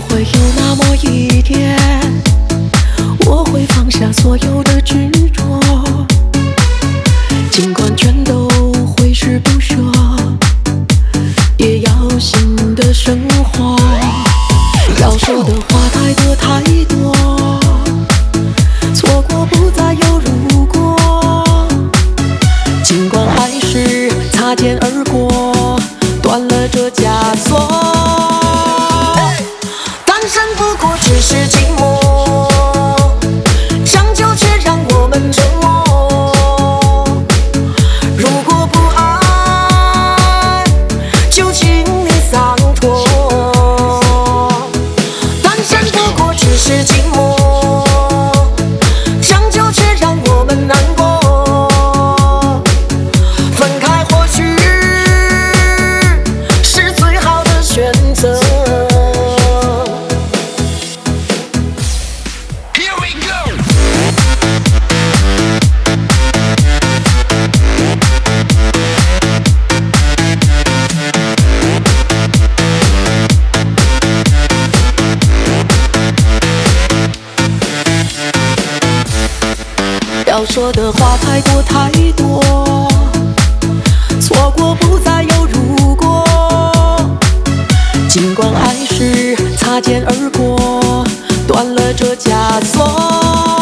会有那么一天，我会放下所有的执着，尽管全都挥之不舍，也要新的生活。要说的话太多太多，错过不再有如果，尽管还是擦肩而过，断了这枷锁。单身不过只是寂寞，将就却让我们折磨。如果不爱，就请你洒脱。单身不过只是寂寞，将就却让我们难过。分开或许是最好的选择。要说的话太多太多，错过不再有如果，尽管还是擦肩而过，断了这枷锁。